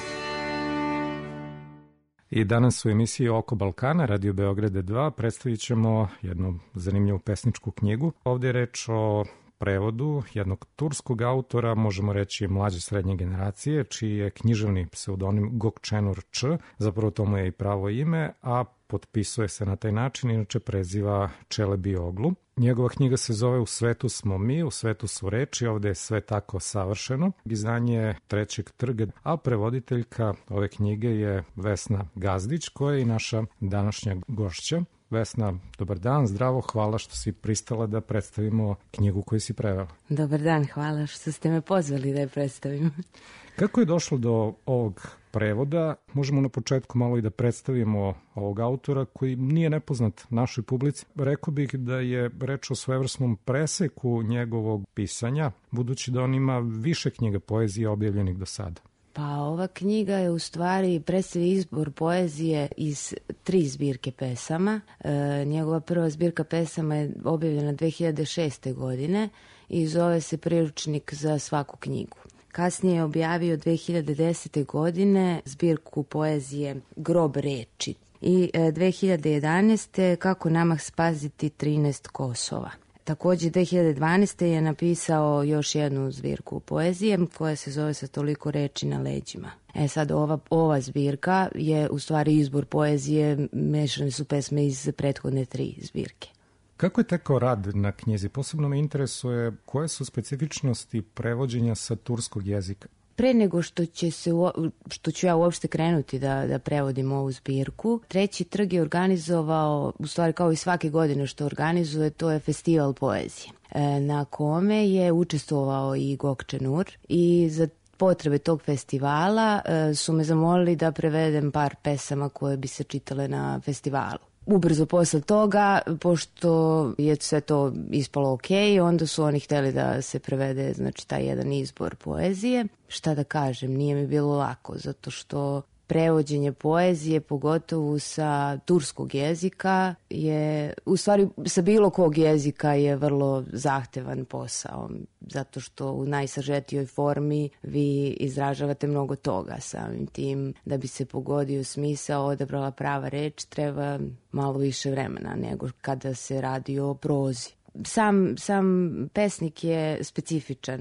I danas u emisiji Oko Balkana, Radio Beograda dva, predstavit ćemo jednu zanimljivu pesničku knjigu. Ovdje je reč o prevodu jednog turskog autora, možemo reći mlađe srednje generacije, čiji je književni pseudonim Gokčenur Č, zapravo to mu je i pravo ime, a potpisuje se na taj način, inače preziva Čelebioglu. Njegova knjiga se zove U svetu smo mi, u svetu su reči, ovdje je sve tako savršeno. Izdanje je Trećeg trga, a prevoditeljka ove knjige je Vesna Gazdić, koja je i naša današnja gošća. Vesna, dobar dan, zdravo, hvala što si pristala da predstavimo knjigu koju si prevela. Dobar dan, hvala što ste me pozvali da je predstavim. Kako je došlo do ovog prevoda? Možemo na početku malo i da predstavimo ovog autora koji nije nepoznat našoj publici. Rekao bih da je reč o svojevrsnom preseku njegovog pisanja, budući da on ima više knjiga poezije objavljenih do sada. Pa ova knjiga je u stvari predstavlja izbor poezije iz tri zbirke pesama. E, njegova prva zbirka pesama je objavljena dve hiljade šeste. godine i zove se Priručnik za svaku knjigu. Kasnije je objavio dve hiljade desete. godine zbirku poezije Grob reči i e, dve hiljade jedanaeste. Kako namah spaziti trinaest Kosova. Također dve hiljade dvanaeste. je napisao još jednu zbirku poezije koja se zove Sa toliko reči na leđima. E sad ova, ova zbirka je u stvari izbor poezije, mešane su pesme iz prethodne tri zbirke. Kako je tekao rad na knjizi? Posebno me interesuje koje su specifičnosti prevođenja sa turskog jezika. Pre nego što, će se, što ću ja uopšte krenuti da, da prevodim ovu zbirku, Treći trg je organizovao, u stvari kao i svake godine što organizuje, to je festival poezije, e, na kome je učestvovao i Gokčenur i za potrebe tog festivala e, su me zamolili da prevedem par pesama koje bi se čitale na festivalu. Ubrzo posle toga, pošto je sve to ispalo ok, onda su oni hteli da se prevede, znači, taj jedan izbor poezije. Šta da kažem, nije mi bilo lako, zato što prevođenje poezije, pogotovo sa turskog jezika, je, u stvari sa bilo kog jezika je vrlo zahtevan posao, zato što u najsažetijoj formi vi izražavate mnogo toga. Samim tim, da bi se pogodio smisao, odabrala prava reč, treba malo više vremena nego kada se radi o prozi. Sam, sam pesnik je specifičan.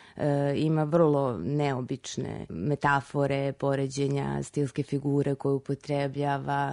E, ima vrlo neobične metafore, poređenja, stilske figure koje upotrebljava,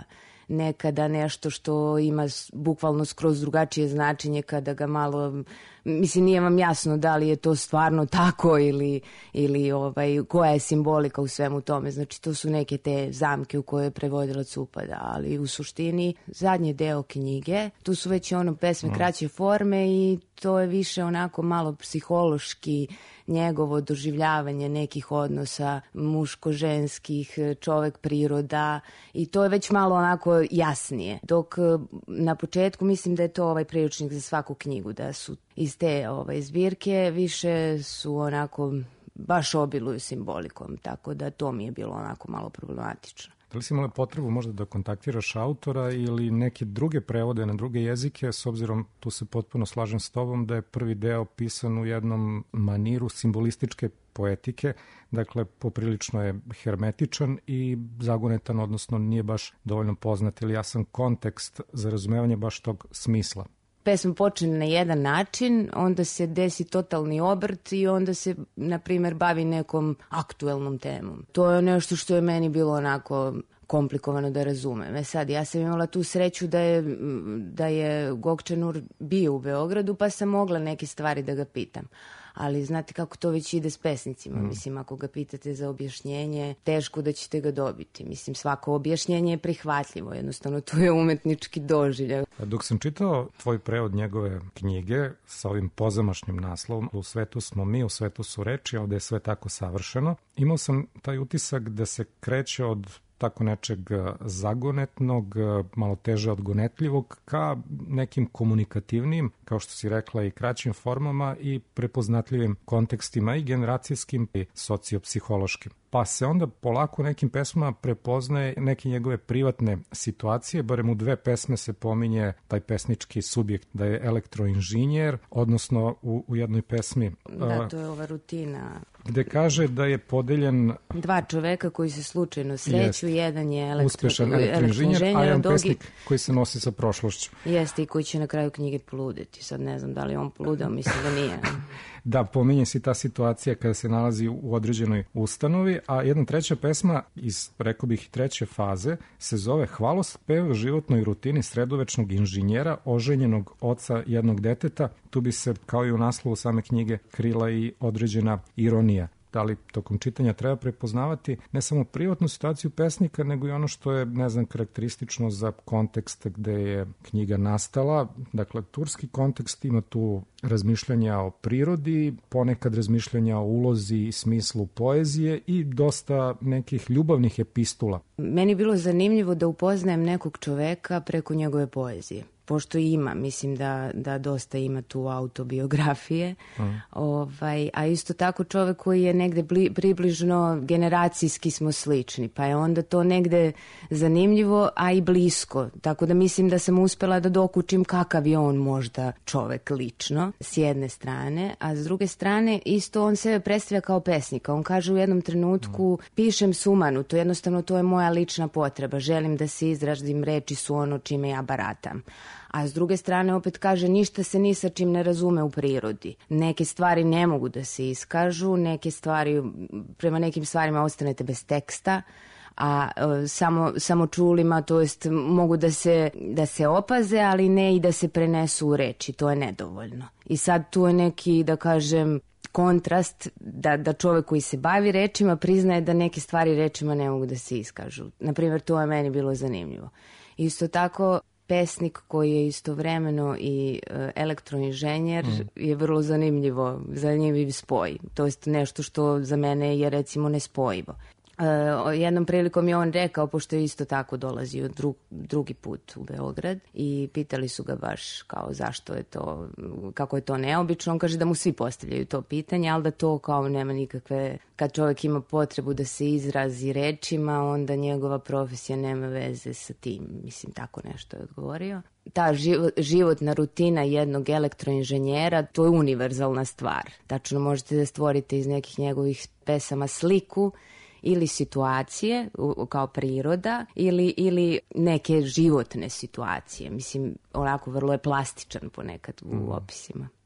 nekada nešto što ima bukvalno skroz drugačije značenje kada ga malo, mislim nije vam jasno da li je to stvarno tako ili, ili ovaj, koja je simbolika u svemu tome. Znači to su neke te zamke u koje prevodilac upada, ali u suštini zadnji deo knjige, tu su već ono pesme kraće forme i to je više onako malo psihološki njegovo doživljavanje nekih odnosa muško-ženskih, čovek priroda i to je već malo onako jasnije. Dok na početku mislim da je to ovaj priručnik za svaku knjigu, da su iz te ovaj, zbirke više su onako baš obiluju simbolikom, tako da to mi je bilo onako malo problematično. Da li si imala potrebu možda da kontaktiraš autora ili neke druge prevode na druge jezike, s obzirom, tu se potpuno slažem s tobom, da je prvi deo pisan u jednom maniru simbolističke poetike, dakle poprilično je hermetičan i zagonetan, odnosno nije baš dovoljno poznat ili jasan kontekst za razumevanje baš tog smisla. Pesma počne na jedan način, onda se desi totalni obrt i onda se, na primjer, bavi nekom aktuelnom temom. To je nešto što je meni bilo onako komplikovano da razumem. E sad, ja sam imala tu sreću da je, da je Gokčanur bio u Beogradu, pa sam mogla neke stvari da ga pitam. Ali znate kako to već ide s pesnicima. Mm. Mislim, ako ga pitate za objašnjenje, teško da ćete ga dobiti. Mislim, svako objašnjenje je prihvatljivo. Jednostavno, to je umetnički doživljaj. Dok sam čitao tvoj prevod njegove knjige sa ovim pozamašnim naslovom U svetu smo mi, u svetu su reči, ovde je sve tako savršeno, imao sam taj utisak da se kreće od tako nečeg zagonetnog, malo teže odgonetljivog, ka nekim komunikativnim, kao što si rekla, i kraćim formama i prepoznatljivim kontekstima i generacijskim i sociopsihološkim. Pa se onda polako nekim pesmama prepoznaje neke njegove privatne situacije, barem u dve pesme se pominje taj pesnički subjekt da je elektroinženjer, odnosno u, u jednoj pesmi... Da, to je ova rutina. Gde kaže da je podeljen... Dva čoveka koji se slučajno sreću, jest, jedan je elektro, uspešan elektroinženjer, a jedan dogi... pesnik koji se nosi sa prošlošću. Jeste, i koji će na kraju knjige poludeti. Sad ne znam da li on poludao, mislim da nije. Da, pominje se ta situacija kada se nalazi u određenoj ustanovi, a jedna treća pesma iz, rekao bih, treće faze se zove Hvalospev životnoj rutini sredovečnog inženjera, oženjenog oca jednog deteta. Tu bi se, kao i u naslovu same knjige, krila i određena ironija. Da li tokom čitanja treba prepoznavati ne samo privatnu situaciju pesnika, nego i ono što je, ne znam, karakteristično za kontekst gde je knjiga nastala. Dakle, turski kontekst ima tu razmišljanja o prirodi, ponekad razmišljanja o ulozi i smislu poezije i dosta nekih ljubavnih epistula. Meni je bilo zanimljivo da upoznajem nekog čoveka preko njegove poezije. Pošto ima, mislim da, da dosta ima tu autobiografije, mm. ovaj, a isto tako čovek koji je negde bli, približno generacijski smo slični, pa je onda to negde zanimljivo, a i blisko, tako da mislim da sam uspela da dokučim kakav je on možda čovek lično, s jedne strane, a s druge strane isto on sebe predstavlja kao pesnika, on kaže u jednom trenutku mm. pišem sumanu, to jednostavno to je moja lična potreba, želim da se izrazim, reči su ono čime ja baratam. A s druge strane opet kaže ništa se ni sa čim ne razume u prirodi. Neke stvari ne mogu da se iskažu, neke stvari, prema nekim stvarima ostanete bez teksta, a e, samo, samo čulima, to jest mogu da se, da se opaze, ali ne i da se prenesu u reči, to je nedovoljno. I sad tu je neki, da kažem, kontrast da, da čovek koji se bavi rečima priznaje da neke stvari rečima ne mogu da se iskažu. Naprimjer, to je meni bilo zanimljivo. Isto tako, pesnik koji je istovremeno i elektroinženjer mm. je vrlo zanimljivo, zanimljiv spoj. To je nešto što za mene je recimo nespojivo. Uh, jednom prilikom je on rekao, pošto je isto tako dolazio dru, drugi put u Beograd i pitali su ga baš kao zašto je to, kako je to neobično. On kaže da mu svi postavljaju to pitanje, ali da to kao nema nikakve, kad čovjek ima potrebu da se izrazi rečima, onda njegova profesija nema veze sa tim. Mislim, tako nešto je odgovorio. Ta život, životna rutina jednog elektroinženjera, to je univerzalna stvar. Tačno možete da stvorite iz nekih njegovih pesama sliku ili situacije kao priroda ili, ili neke životne situacije. Mislim, onako vrlo je plastičan ponekad u opisima.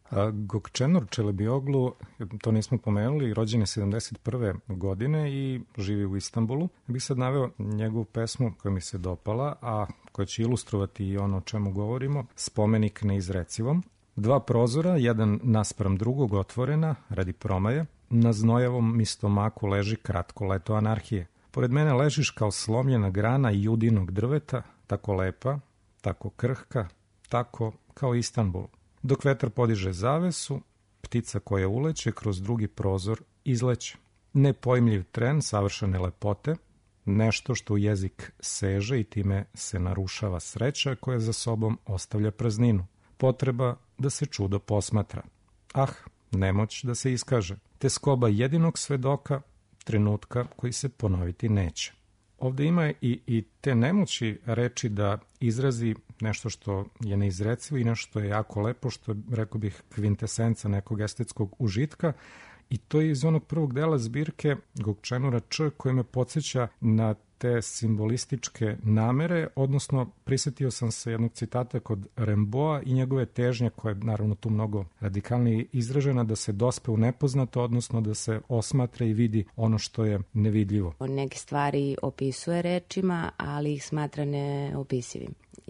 Gokčenur Čelebioglu, to nismo pomenuli, rođen je sedamdeset prve godine i živi u Istanbulu. Bih sad naveo njegovu pesmu koja mi se dopala, a koja će ilustrovati i ono o čemu govorimo, Spomenik neizrecivom. Dva prozora, jedan naspram drugog otvorena, radi promaje. Na znojavom mi stomaku leži kratko leto anarhije. Pored mene ležiš kao slomljena grana judinog drveta, tako lepa, tako krhka, tako kao Istanbul. Dok vetar podiže zavesu, ptica koja uleće kroz drugi prozor izleće. Nepojmljiv tren savršene lepote, nešto što u jezik seže i time se narušava sreća koja za sobom ostavlja prazninu. Potreba da se čudo posmatra. Ah, nemoć da se iskaže. Te skoba jedinog svedoka, trenutka koji se ponoviti neće. Ovde ima i, i te nemoći reči da izrazi nešto što je neizrecivo i nešto što je jako lepo, što je, rekao bih, kvintesenca nekog estetskog užitka. I to je iz onog prvog dela zbirke Gokčenura Č, koji me podsjeća na te simbolističke namere, odnosno prisetio sam se jednog citata kod Remboa i njegove težnje, koja je naravno tu mnogo radikalnije izražena, da se dospe u nepoznato, odnosno da se osmatra i vidi ono što je nevidljivo. On neke stvari opisuje rečima, ali ih smatra neopisivim.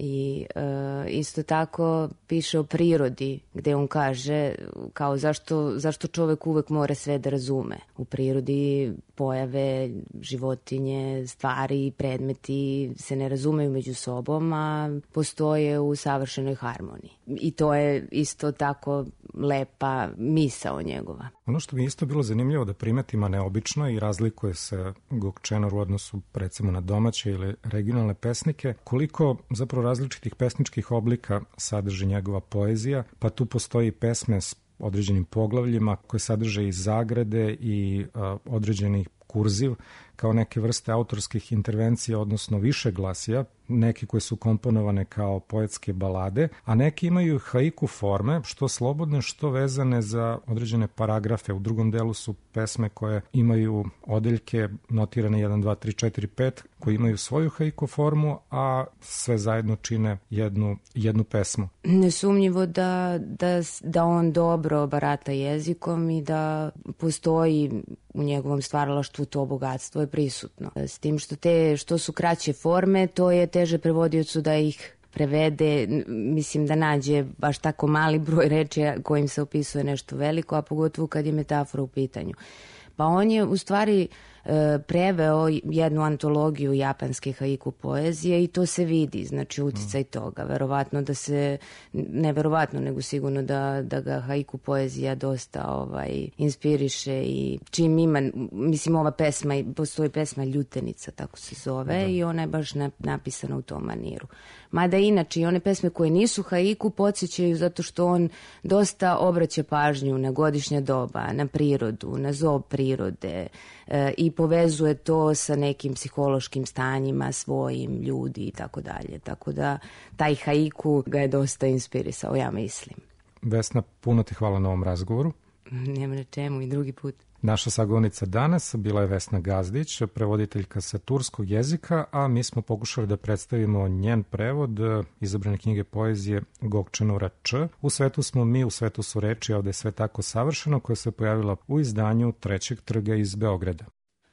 I e, isto tako piše o prirodi, gde on kaže kao zašto, zašto čovek uvek mora sve da razume. U prirodi pojave, životinje, stvari, predmeti se ne razumeju među sobom, a postoje u savršenoj harmoniji. I to je isto tako lepa misao njegova. Ono što mi je isto bilo zanimljivo da primetim, a neobično i razlikuje se Gokčenur u odnosu recimo na domaće ili regionalne pesnike, koliko zapravo različitih pesničkih oblika sadrži njegova poezija, pa tu postoji pesme s određenim poglavljima koje sadrže i zagrade i a, određenih kurziv kao neke vrste autorskih intervencija, odnosno više glasija, neki koje su komponovane kao poetske balade, a neki imaju haiku forme, što slobodne, što vezane za određene paragrafe. U drugom delu su pesme koje imaju odeljke notirane jedan, dva, tri, četiri, pet, koji imaju svoju haiku formu, a sve zajedno čine jednu, jednu pesmu. Nesumnjivo da, da, da on dobro barata jezikom i da postoji u njegovom stvaralaštvu to bogatstvo je prisutno. S tim što te što su kraće forme, to je teže prevodiocu da ih prevede, mislim da nađe baš tako mali broj reči kojim se opisuje nešto veliko, a pogotovo kad je metafora u pitanju. Pa on je u stvari e, preveo jednu antologiju japanske haiku poezije i to se vidi, znači uticaj toga. Verovatno da se, ne verovatno, nego sigurno da, da ga haiku poezija dosta ovaj, inspiriše i čim ima, mislim ova pesma, postoji pesma Ljutenica, tako se zove, da. I ona je baš napisana u tom maniru. Mada inače i one pesme koje nisu haiku podsjećaju zato što on dosta obraća pažnju na godišnja doba, na prirodu, na zob prirode e, i povezuje to sa nekim psihološkim stanjima svojim ljudi i tako dalje. Tako da taj haiku ga je dosta inspirisao, ja mislim. Vesna, puno ti hvala na ovom razgovoru. Nema na čemu, i drugi put. Naša sagovornica danas bila je Vesna Gazdić, prevoditeljka sa turskog jezika, a mi smo pokušali da predstavimo njen prevod izabrane knjige poezije Gokčenura Č. U svetu smo mi, u svetu su reči, a ovde je sve tako savršeno, koja se pojavila u izdanju Trećeg trga iz Beograda.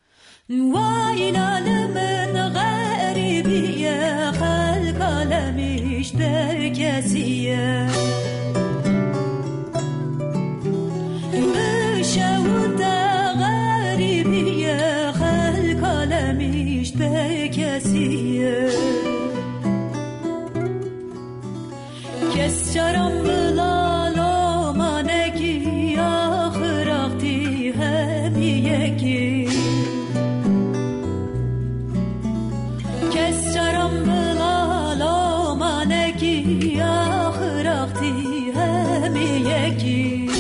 Kes çaram bılalo maneki ahırakti hemiyeki Kes çaram bılalo maneki ahırakti hemiyeki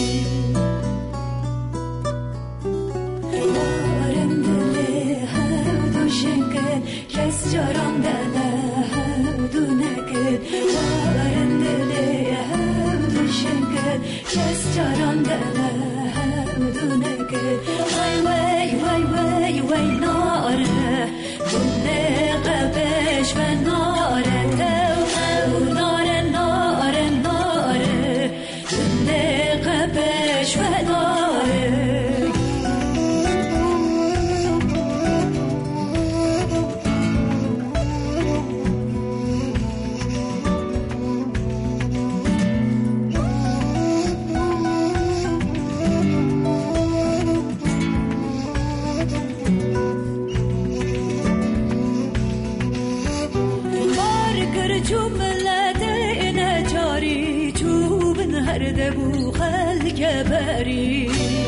Varendele hevdu şenken kes çaram dele hevdu neket Varendele hevdu beri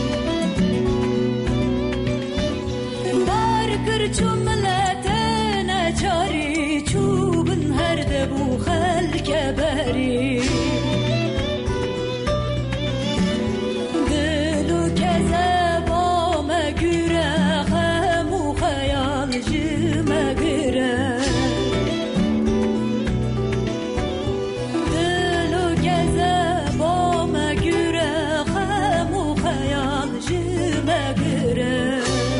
Dar kırçum milletine çari Çubun herde bu halke beri Gülü keze bame güre Hemu hayalcıme güre Gülü keze bame güre Hemu hayalcıme güre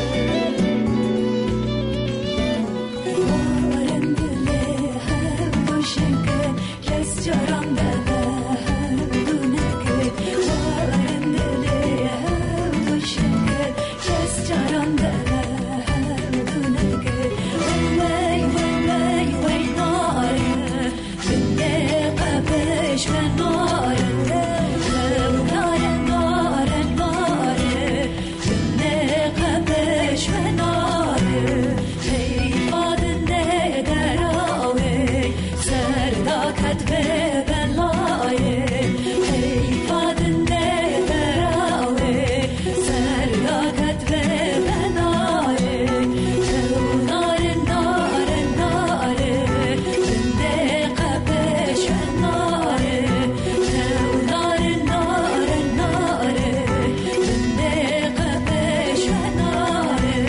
Varın dile hevdu şenke Kes caran dele hevdu neke Varın dile hevdu şenke Kes caran dele hevdu neke Velley velley vey nare Binde kabeş ve nare Nare nare nare Binde kabeş ve nare Hey fadinde derave Serdakat ve belaye Hey fadinde derave Serdakat ve belaye Nare nare nare Binde kabeş ve nare Nare nare nare Binde kabeş ve nare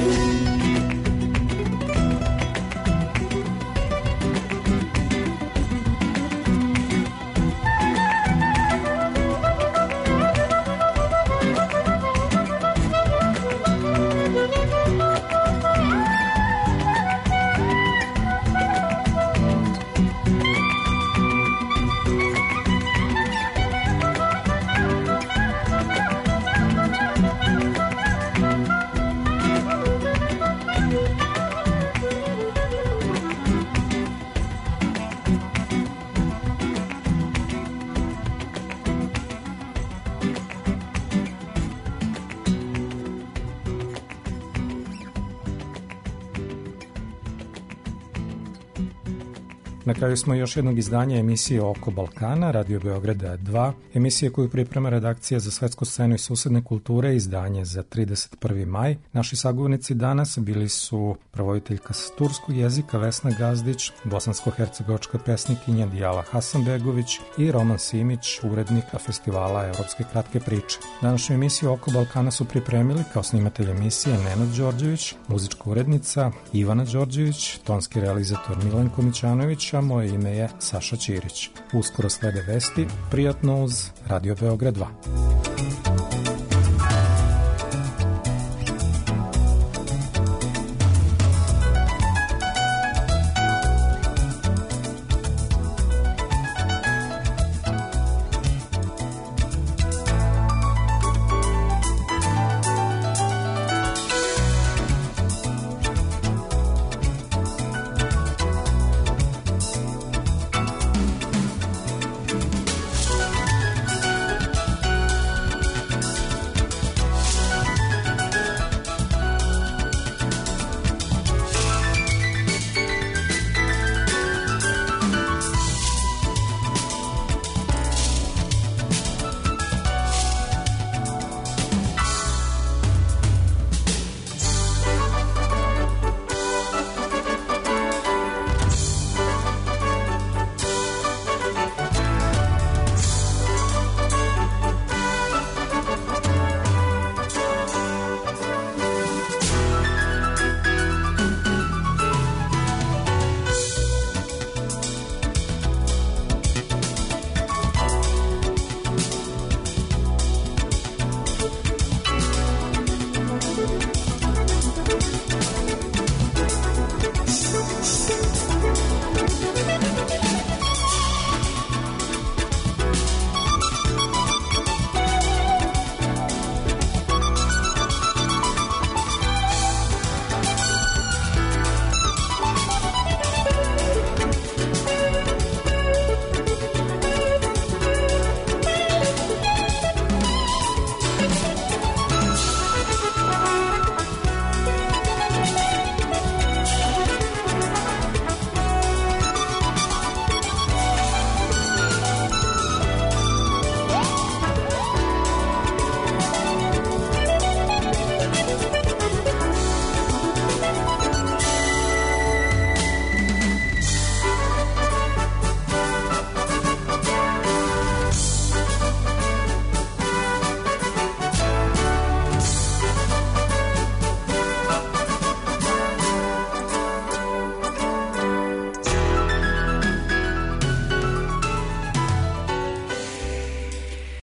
Na kraju smo još jednog izdanja emisije Oko Balkana, Radio Beograda dva, emisije koju priprema redakcija za svetsku scenu i susedne kulture, izdanje za trideset prvi maj. Naši sagovornici danas bili su prevoditeljka s turskog jezika Vesna Gazdić, bosansko-hercegovačka pesnikinja Dijala Hasanbegović i Roman Simić, urednika festivala Evropske kratke priče. Današnju emisiju Oko Balkana su pripremili kao snimatelj emisije Nenad Đorđević, muzička urednica Ivana Đorđević, tonski realizator Milenko Mićanović, a moje ime je Saša Ćirić. Uskoro slede vesti, prijatno uz Radio Beograd dva.